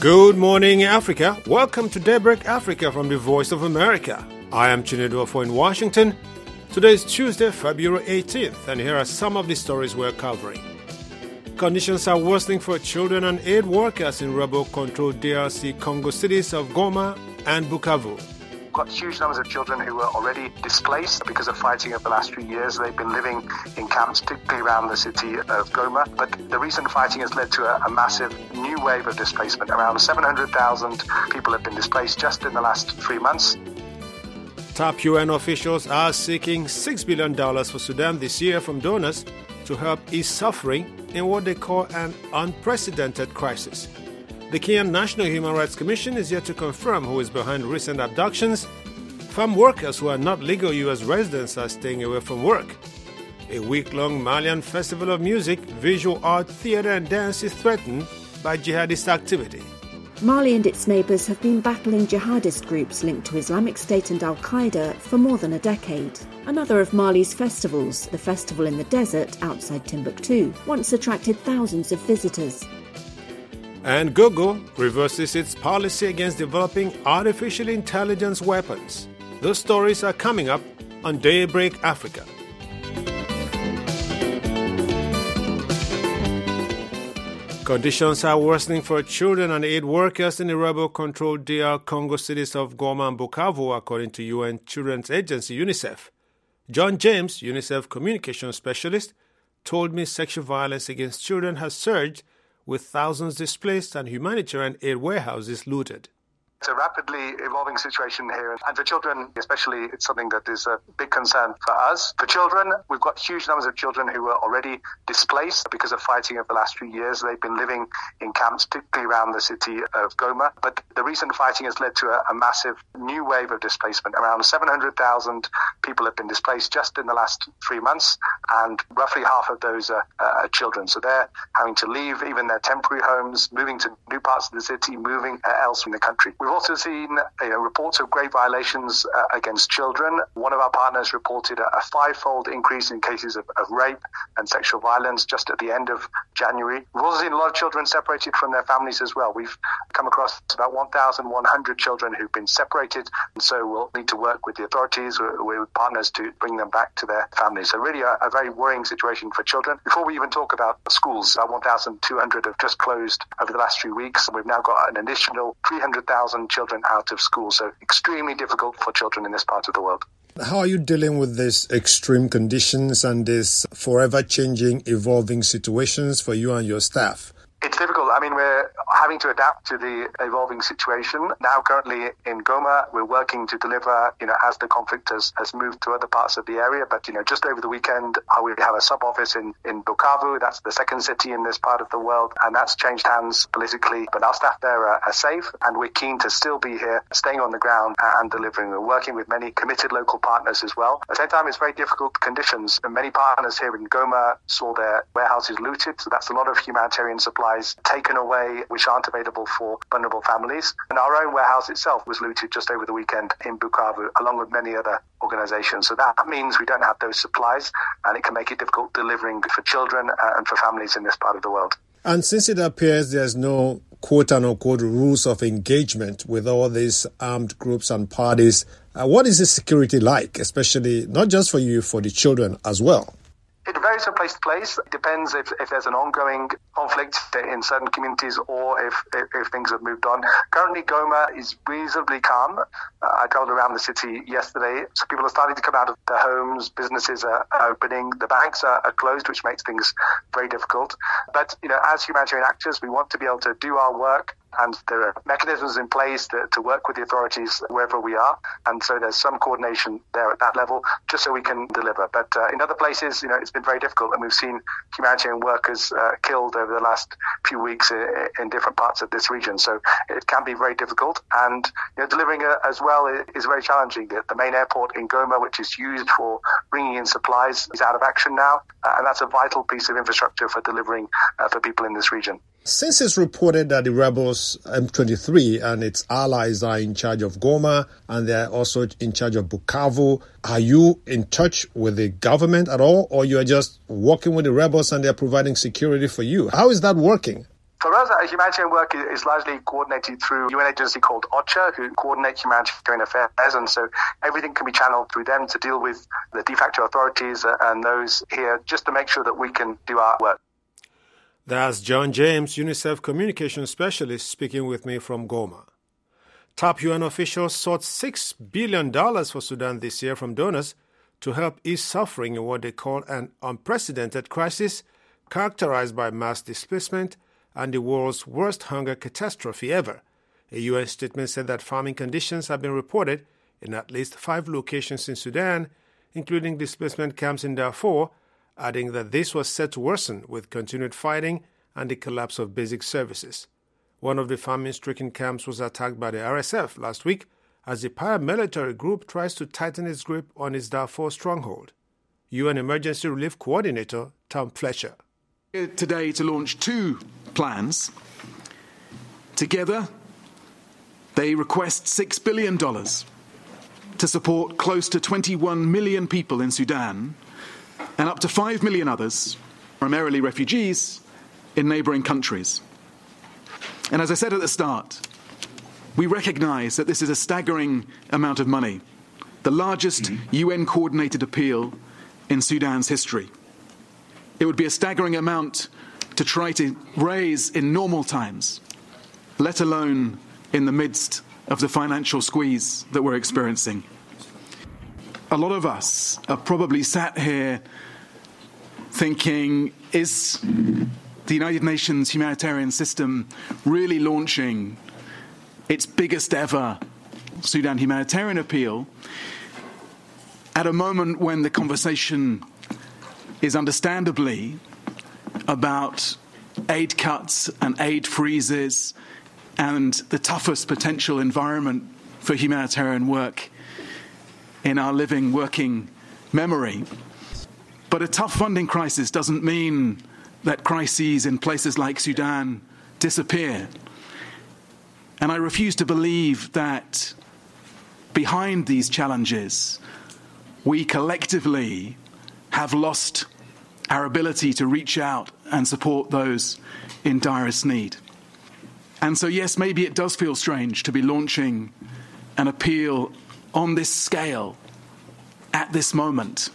Good morning, Africa. Welcome to Daybreak Africa from the Voice of America. I am Chinedu Ofo in Washington. Today is Tuesday, February 18th, and here are some of the stories we're covering. Conditions are worsening for children and aid workers in rebel-controlled DRC Congo cities of Goma and Bukavu. Got huge numbers of children who were already displaced because of fighting over the last few years. They've been living in camps, particularly around the city of Goma. But the recent fighting has led to a massive new wave of displacement. Around 700,000 people have been displaced just in the last 3 months. Top UN officials are seeking $6 billion for Sudan this year from donors to help ease suffering in what they call an unprecedented crisis. The Kenyan National Human Rights Commission is yet to confirm who is behind recent abductions. Farm workers who are not legal U.S. residents are staying away from work. A week-long Malian festival of music, visual art, theater and dance is threatened by jihadist activity. Mali and its neighbours have been battling jihadist groups linked to Islamic State and Al-Qaeda for more than a decade. Another of Mali's festivals, the Festival in the Desert outside Timbuktu, once attracted thousands of visitors. And Google reverses its policy against developing artificial intelligence weapons. Those stories are coming up on Daybreak Africa. Conditions are worsening for children and aid workers in the rebel-controlled DR Congo cities of Goma and Bukavu, according to UN Children's Agency UNICEF. John James, UNICEF communications specialist, told me sexual violence against children has surged with thousands displaced and humanitarian aid warehouses looted. It's a rapidly evolving situation here, and for children especially, it's something that is a big concern for us. For children, we've got huge numbers of children who were already displaced because of fighting over the last few years. They've been living in camps, particularly around the city of Goma. But the recent fighting has led to a massive new wave of displacement. Around 700,000 people have been displaced just in the last 3 months, and roughly half of those are children. So they're having to leave even their temporary homes, moving to new parts of the city, moving else in the country. We've also seen reports of grave violations against children. One of our partners reported a five-fold increase in cases of rape and sexual violence just at the end of January. We've also seen a lot of children separated from their families as well. We've come across about 1,100 children who've been separated, and so we'll need to work with the authorities, with partners to bring them back to their families. So really a very worrying situation for children. Before we even talk about schools, 1,200 have just closed over the last few weeks. We've now got an additional 300,000 children out of school, so extremely difficult for children in this part of the world. How are you dealing with these extreme conditions and these forever changing, evolving situations for you and your staff? It's difficult. I mean, we're having to adapt to the evolving situation. Now, currently in Goma, we're working to deliver, as the conflict has moved to other parts of the area. But, just over the weekend, we have a sub-office in Bukavu. That's the second city in this part of the world. And that's changed hands politically. But our staff there are safe, and we're keen to still be here, staying on the ground and delivering. We're working with many committed local partners as well. At the same time, it's very difficult conditions. And many partners here in Goma saw their warehouses looted. So that's a lot of humanitarian supplies taken away, which aren't available for vulnerable families. And our own warehouse itself was looted just over the weekend in Bukavu, along with many other organizations. So that means we don't have those supplies, and it can make it difficult delivering for children and for families in this part of the world. And since it appears there's no quote-unquote rules of engagement with all these armed groups and parties, what is the security like, especially not just for you, for the children as well? It varies from place to place. It depends if there's an ongoing conflict in certain communities or if things have moved on. Currently, Goma is reasonably calm. I traveled around the city yesterday, so people are starting to come out of their homes. Businesses are opening. The banks are closed, which makes things very difficult. But, as humanitarian actors, we want to be able to do our work, and there are mechanisms in place to work with the authorities wherever we are. And so there's some coordination there at that level, just so we can deliver. But in other places, it's been very difficult, and we've seen humanitarian workers killed over the last few weeks in different parts of this region. So it can be very difficult, and delivering as well is very challenging. The main airport in Goma, which is used for bringing in supplies, is out of action now, and that's a vital piece of infrastructure for delivering for people in this region. Since it's reported that the rebels M23 and its allies are in charge of Goma and they're also in charge of Bukavu, are you in touch with the government at all, or you are just working with the rebels and they're providing security for you? How is that working? For us, our humanitarian work is largely coordinated through a UN agency called OCHA, who coordinate humanitarian affairs, and so everything can be channeled through them to deal with the de facto authorities and those here, just to make sure that we can do our work. That's John James, UNICEF Communications Specialist, speaking with me from Goma. Top UN officials sought $6 billion for Sudan this year from donors to help ease suffering in what they call an unprecedented crisis characterized by mass displacement and the world's worst hunger catastrophe ever. A UN statement said that farming conditions have been reported in at least 5 locations in Sudan, including displacement camps in Darfur, adding that this was set to worsen with continued fighting and the collapse of basic services. One of the famine-stricken camps was attacked by the RSF last week as the paramilitary group tries to tighten its grip on its Darfur stronghold. UN Emergency Relief Coordinator Tom Fletcher. Today to launch 2 plans. Together, they request $6 billion to support close to 21 million people in Sudan and up to 5 million others, primarily refugees, in neighboring countries. And as I said at the start, we recognize that this is a staggering amount of money, the largest UN-coordinated appeal in Sudan's history. It would be a staggering amount to try to raise in normal times, let alone in the midst of the financial squeeze that we're experiencing. A lot of us are probably sat here thinking, is the United Nations humanitarian system really launching its biggest ever Sudan humanitarian appeal at a moment when the conversation is understandably about aid cuts and aid freezes and the toughest potential environment for humanitarian work in our living, working memory. But a tough funding crisis doesn't mean that crises in places like Sudan disappear. And I refuse to believe that behind these challenges, we collectively have lost our ability to reach out and support those in direst need. And so, yes, maybe it does feel strange to be launching an appeal on this scale at this moment.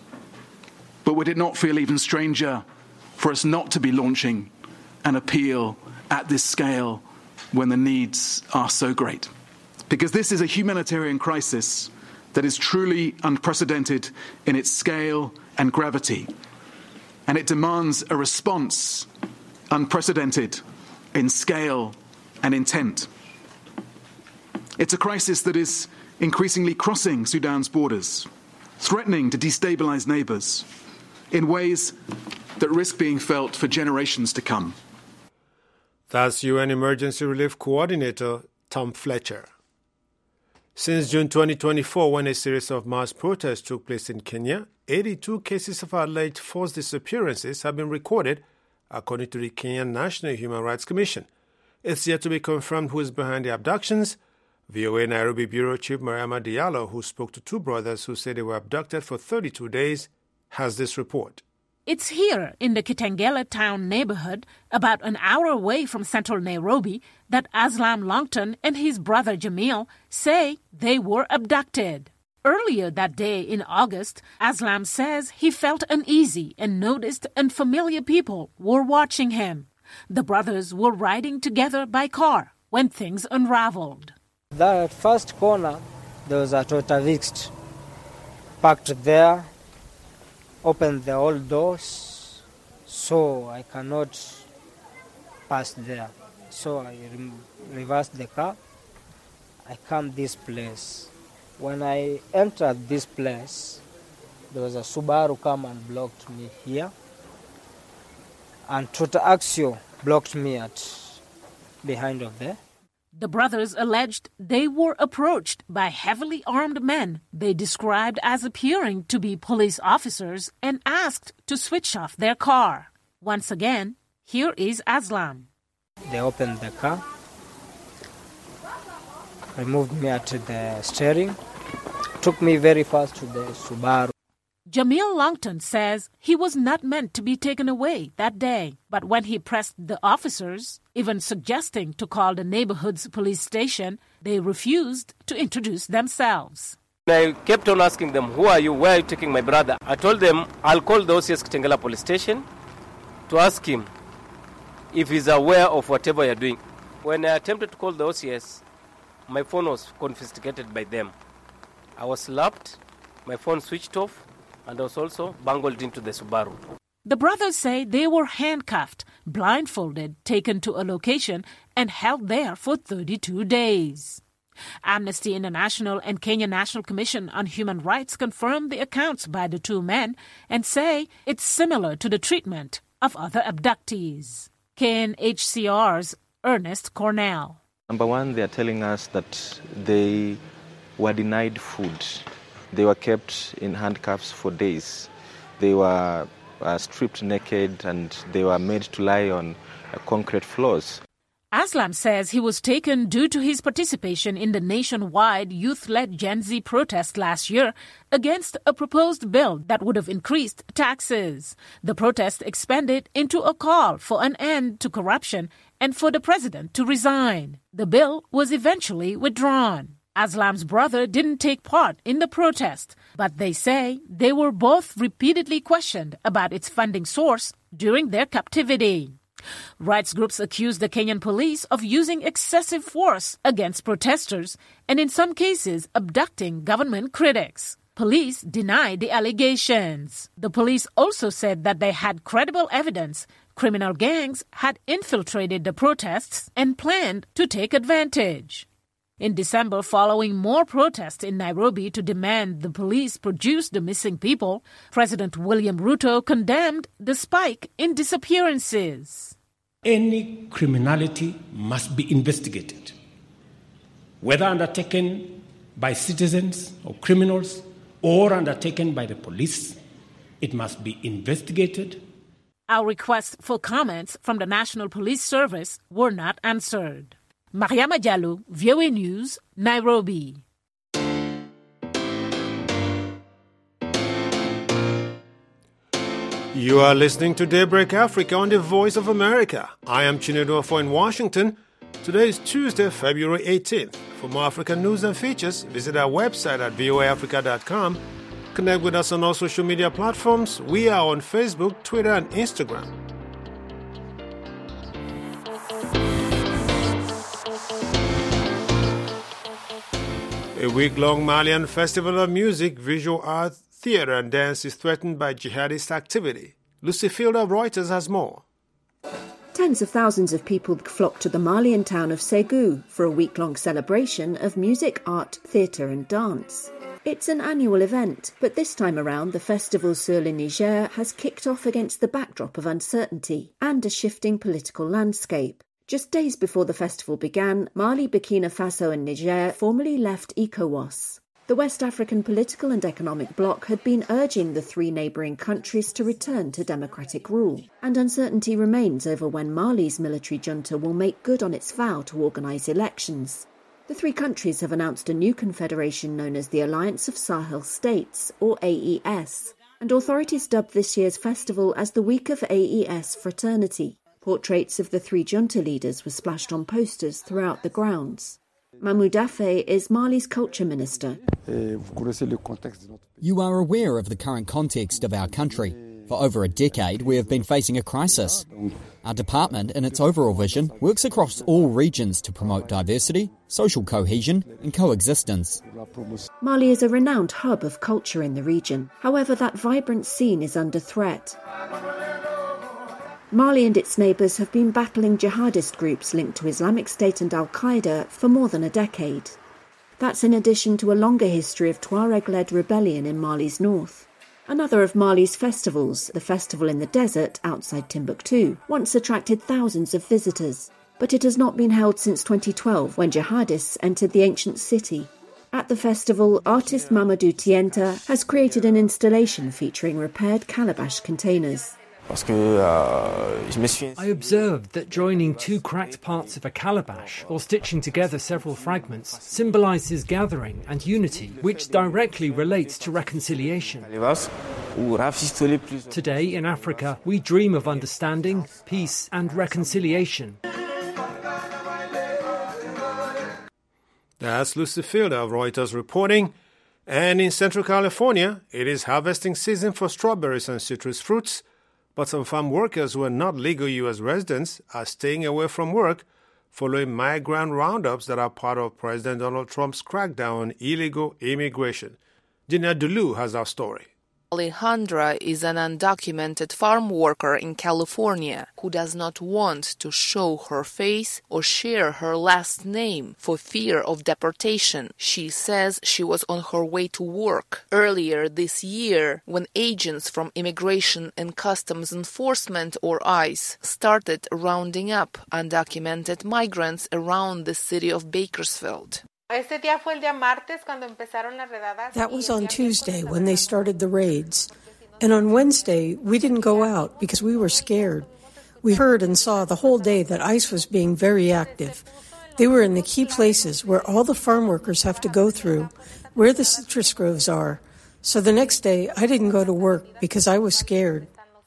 But would it not feel even stranger for us not to be launching an appeal at this scale when the needs are so great? Because this is a humanitarian crisis that is truly unprecedented in its scale and gravity. And it demands a response unprecedented in scale and intent. It's a crisis that is increasingly crossing Sudan's borders, threatening to destabilize neighbors in ways that risk being felt for generations to come. That's UN Emergency Relief Coordinator Tom Fletcher. Since June 2024, when a series of mass protests took place in Kenya, 82 cases of alleged forced disappearances have been recorded, according to the Kenyan National Human Rights Commission. It's yet to be confirmed who is behind the abductions. VOA Nairobi Bureau Chief Mariama Diallo, who spoke to 2 brothers who said they were abducted for 32 days, has this report. It's here in the Kitengela town neighborhood, about an hour away from central Nairobi, that Aslam Longton and his brother Jamil say they were abducted. Earlier that day in August, Aslam says he felt uneasy and noticed unfamiliar people were watching him. The brothers were riding together by car when things unraveled. That first corner, there was a Toyota Vix parked there, opened the old doors, so I cannot pass there. So I reversed the car. I come this place. When I entered this place, there was a Subaru come and blocked me here. And Toyota Axio blocked me at behind of there. The brothers alleged they were approached by heavily armed men they described as appearing to be police officers and asked to switch off their car. Once again, here is Aslam. They opened the car, removed me at the steering, took me very fast to the Subaru. Jamil Longton says he was not meant to be taken away that day. But when he pressed the officers, even suggesting to call the neighborhood's police station, they refused to introduce themselves. I kept on asking them, who are you? Where are you taking my brother? I told them, I'll call the OCS Kitengela police station to ask him if he's aware of whatever you're doing. When I attempted to call the OCS, my phone was confiscated by them. I was slapped, my phone switched off, and I was also bungled into the Subaru. The brothers say they were handcuffed, blindfolded, taken to a location, and held there for 32 days. Amnesty International and Kenya National Commission on Human Rights confirmed the accounts by the two men and say it's similar to the treatment of other abductees. KNHCR's Ernest Cornell. Number one, they are telling us that they were denied food. They were kept in handcuffs for days. They were stripped naked and they were made to lie on concrete floors. Aslam says he was taken due to his participation in the nationwide youth-led Gen Z protest last year against a proposed bill that would have increased taxes. The protest expanded into a call for an end to corruption and for the president to resign. The bill was eventually withdrawn. Aslam's brother didn't take part in the protest, but they say they were both repeatedly questioned about its funding source during their captivity. Rights groups accuse the Kenyan police of using excessive force against protesters and in some cases abducting government critics. Police deny the allegations. The police also said that they had credible evidence criminal gangs had infiltrated the protests and planned to take advantage. In December, following more protests in Nairobi to demand the police produce the missing people, President William Ruto condemned the spike in disappearances. Any criminality must be investigated, whether undertaken by citizens or criminals or undertaken by the police. It must be investigated. Our requests for comments from the National Police Service were not answered. Mariama Jallo, VOA News, Nairobi. You are listening to Daybreak Africa on the Voice of America. I am Chinedu Afo in Washington. Today is Tuesday, February 18th. For more African news and features, visit our website at voaafrica.com. Connect with us on all social media platforms. We are on Facebook, Twitter, and Instagram. A week-long Malian festival of music, visual art, theatre and dance is threatened by jihadist activity. Lucy Fielder of Reuters has more. Tens of thousands of people flocked to the Malian town of Ségou for a week-long celebration of music, art, theatre and dance. It's an annual event, but this time around the Festival sur le Niger has kicked off against the backdrop of uncertainty and a shifting political landscape. Just days before the festival began, Mali, Burkina Faso and Niger formally left ECOWAS. The West African political and economic bloc had been urging the three neighbouring countries to return to democratic rule, and uncertainty remains over when Mali's military junta will make good on its vow to organise elections. The three countries have announced a new confederation known as the Alliance of Sahel States, or AES, and authorities dubbed this year's festival as the Week of AES Fraternity. Portraits of the three junta leaders were splashed on posters throughout the grounds. Mahmoud Afey is Mali's culture minister. You are aware of the current context of our country. For over a decade, we have been facing a crisis. Our department, in its overall vision, works across all regions to promote diversity, social cohesion and coexistence. Mali is a renowned hub of culture in the region. However, that vibrant scene is under threat. Mali and its neighbours have been battling jihadist groups linked to Islamic State and Al-Qaeda for more than a decade. That's in addition to a longer history of Tuareg-led rebellion in Mali's north. Another of Mali's festivals, the Festival in the Desert outside Timbuktu, once attracted thousands of visitors. But it has not been held since 2012 when jihadists entered the ancient city. At the festival, artist Mamadou Tienta has created an installation featuring repaired calabash containers. I observed that joining two cracked parts of a calabash or stitching together several fragments symbolises gathering and unity, which directly relates to reconciliation. Today in Africa, we dream of understanding, peace and reconciliation. That's Lucy Fielder of Reuters reporting. And in Central California, it is harvesting season for strawberries and citrus fruits, but some farm workers who are not legal U.S. residents are staying away from work following migrant roundups that are part of President Donald Trump's crackdown on illegal immigration. Gina Dulu has our story. Alejandra is an undocumented farm worker in California who does not want to show her face or share her last name for fear of deportation. She says she was on her way to work earlier this year when agents from Immigration and Customs Enforcement, or ICE, started rounding up undocumented migrants around the city of Bakersfield. That was on Tuesday when they started the raids. And on Wednesday, we didn't go out because we were scared. We heard and saw the whole day that ICE was being very active. They were in the key places where all the farm workers have to go through, where the citrus groves are. So the next day, I didn't go to work because I was scared.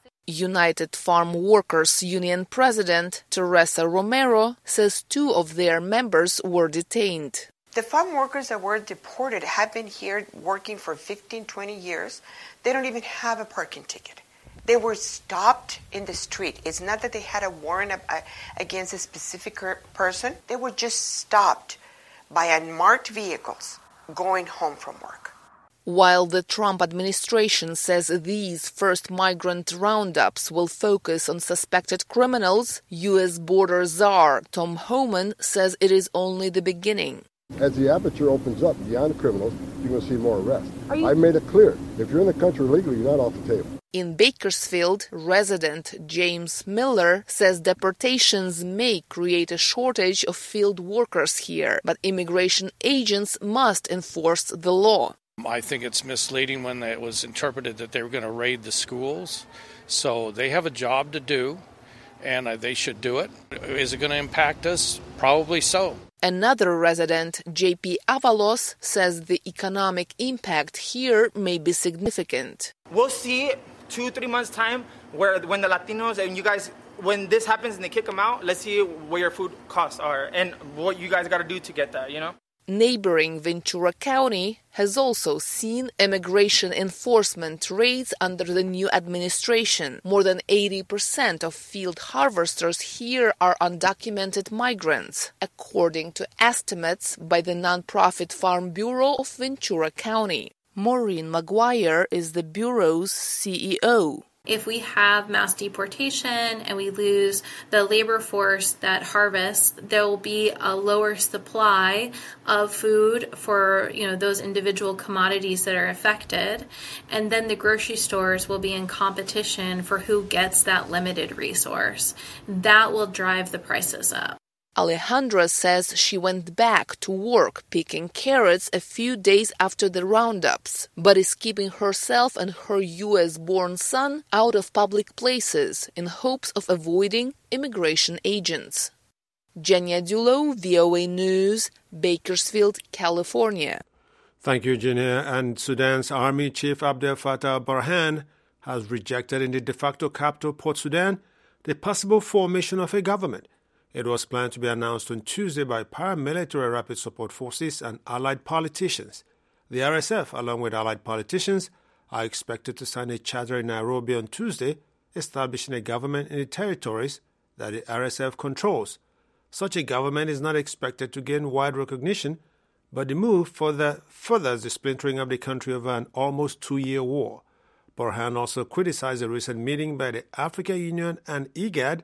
United Farm Workers Union President Teresa Romero says 2 of their members were detained. The farm workers that were deported have been here working for 15, 20 years. They don't even have a parking ticket. They were stopped in the street. It's not that they had a warrant against a specific person. They were just stopped by unmarked vehicles going home from work. While the Trump administration says these first migrant roundups will focus on suspected criminals, U.S. border czar Tom Homan says it is only the beginning. As the aperture opens up beyond criminals, you're going to see more arrests. I made it clear, if you're in the country legally, you're not off the table. In Bakersfield, resident James Miller says deportations may create a shortage of field workers here, but immigration agents must enforce the law. I think it's misleading when it was interpreted that they were going to raid the schools. So they have a job to do, and they should do it. Is it going to impact us? Probably so. Another resident, J.P. Avalos, says the economic impact here may be significant. We'll see 2-3 months' time when the Latinos and you guys, when this happens and they kick them out, let's see where your food costs are and what you guys got to do to get that, you know? Neighboring Ventura County has also seen immigration enforcement raids under the new administration. More than 80% of field harvesters here are undocumented migrants, according to estimates by the nonprofit Farm Bureau of Ventura County. Maureen McGuire is the Bureau's CEO. If we have mass deportation and we lose the labor force that harvests, there will be a lower supply of food for, those individual commodities that are affected. And then the grocery stores will be in competition for who gets that limited resource. That will drive the prices up. Alejandra says she went back to work picking carrots a few days after the roundups, but is keeping herself and her U.S.-born son out of public places in hopes of avoiding immigration agents. Genia Dulo, VOA News, Bakersfield, California. Thank you, Genia. And Sudan's Army Chief Abdel Fattah al-Burhan has rejected in the de facto capital, Port Sudan, the possible formation of a government. It was planned to be announced on Tuesday by paramilitary rapid support forces and allied politicians. The RSF, along with allied politicians, are expected to sign a charter in Nairobi on Tuesday, establishing a government in the territories that the RSF controls. Such a government is not expected to gain wide recognition, but the move furthers the splintering of the country over an almost 2-year war. Burhan also criticized a recent meeting by the African Union and IGAD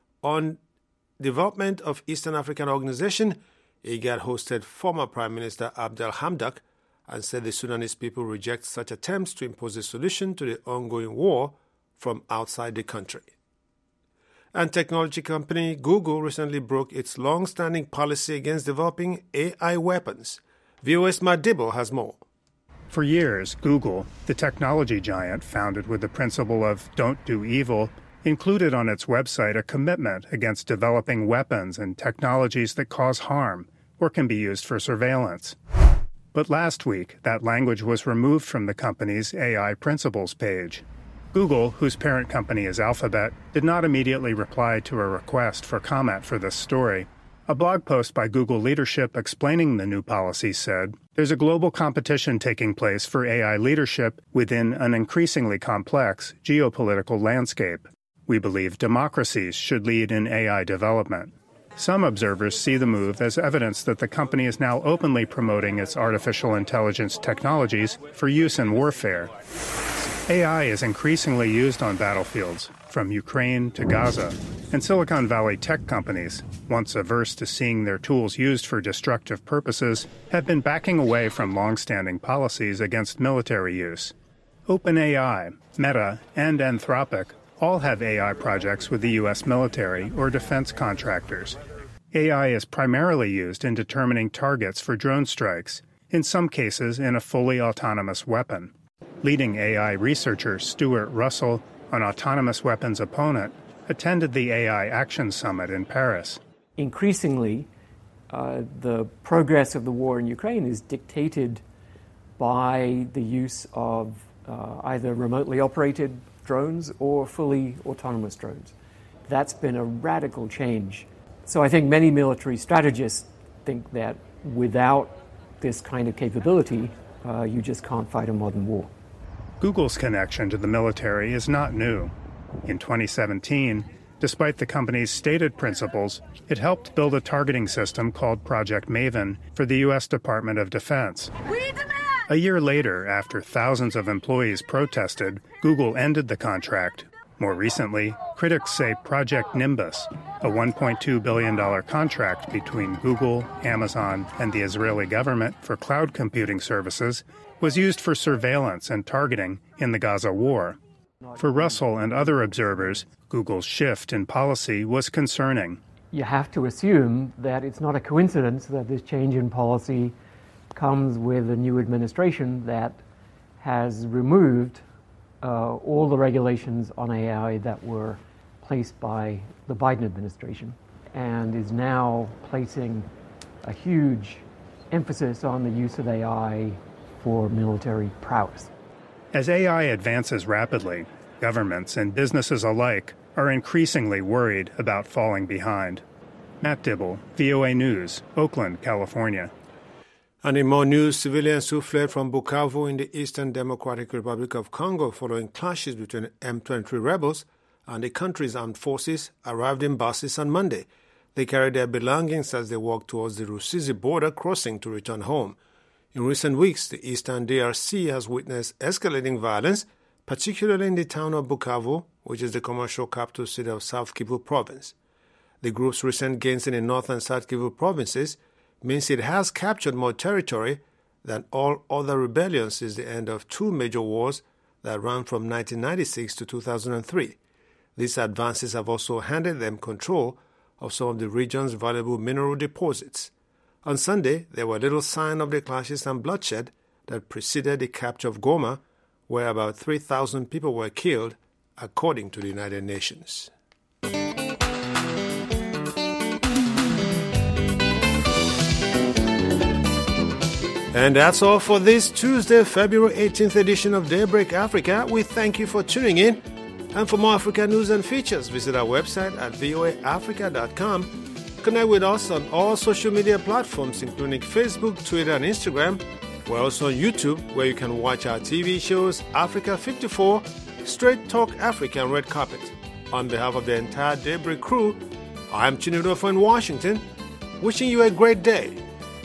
on development of Eastern African Organization. IGAD hosted former Prime Minister Abdel Hamdok and said the Sudanese people reject such attempts to impose a solution to the ongoing war from outside the country. And technology company Google recently broke its long-standing policy against developing AI weapons. VOA's Matt Dibble has more. For years, Google, the technology giant founded with the principle of don't do evil, included on its website a commitment against developing weapons and technologies that cause harm or can be used for surveillance. But last week, that language was removed from the company's AI Principles page. Google, whose parent company is Alphabet, did not immediately reply to a request for comment for this story. A blog post by Google leadership explaining the new policy said, "There's a global competition taking place for AI leadership within an increasingly complex geopolitical landscape. We believe democracies should lead in AI development." Some observers see the move as evidence that the company is now openly promoting its artificial intelligence technologies for use in warfare. AI is increasingly used on battlefields, from Ukraine to Gaza, and Silicon Valley tech companies, once averse to seeing their tools used for destructive purposes, have been backing away from long-standing policies against military use. OpenAI, Meta, and Anthropic all have AI projects with the U.S. military or defense contractors. AI is primarily used in determining targets for drone strikes, in some cases in a fully autonomous weapon. Leading AI researcher Stuart Russell, an autonomous weapons opponent, attended the AI Action Summit in Paris. Increasingly, the progress of the war in Ukraine is dictated by the use of either remotely operated drones or fully autonomous drones. That's been a radical change. So I think many military strategists think that without this kind of capability, you just can't fight a modern war. Google's connection to the military is not new. In 2017, despite the company's stated principles, it helped build a targeting system called Project Maven for the U.S. Department of Defense. A year later, after thousands of employees protested, Google ended the contract. More recently, critics say Project Nimbus, a $1.2 billion contract between Google, Amazon, and the Israeli government for cloud computing services, was used for surveillance and targeting in the Gaza war. For Russell and other observers, Google's shift in policy was concerning. You have to assume that it's not a coincidence that this change in policy comes with a new administration that has removed all the regulations on AI that were placed by the Biden administration and is now placing a huge emphasis on the use of AI for military prowess. As AI advances rapidly, governments and businesses alike are increasingly worried about falling behind. Matt Dibble, VOA News, Oakland, California. And in more news, civilians who fled from Bukavu in the Eastern Democratic Republic of Congo following clashes between M23 rebels and the country's armed forces arrived in buses on Monday. They carried their belongings as they walked towards the Rusizi border crossing to return home. In recent weeks, the Eastern DRC has witnessed escalating violence, particularly in the town of Bukavu, which is the commercial capital city of South Kivu province. The group's recent gains in the North and South Kivu provinces means it has captured more territory than all other rebellions since the end of two major wars that ran from 1996 to 2003. These advances have also handed them control of some of the region's valuable mineral deposits. On Sunday, there were little sign of the clashes and bloodshed that preceded the capture of Goma, where about 3,000 people were killed, according to the United Nations. And that's all for this Tuesday, February 18th edition of Daybreak Africa. We thank you for tuning in. And for more Africa news and features, visit our website at voaafrica.com. Connect with us on all social media platforms, including Facebook, Twitter, and Instagram. We're also on YouTube, where you can watch our TV shows Africa 54, Straight Talk Africa, and Red Carpet. On behalf of the entire Daybreak crew, I'm Chinudofo in Washington, wishing you a great day.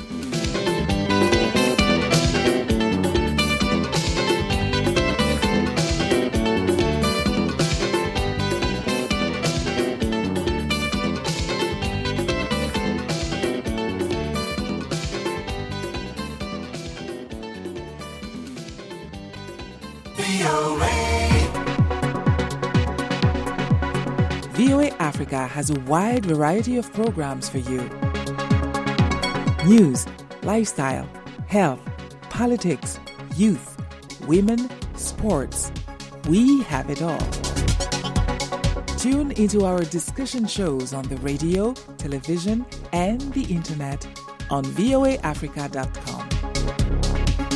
VOA Africa has a wide variety of programs for you. News, lifestyle, health, politics, youth, women, sports. We have it all. Tune into our discussion shows on the radio, television, and the internet on voaafrica.com.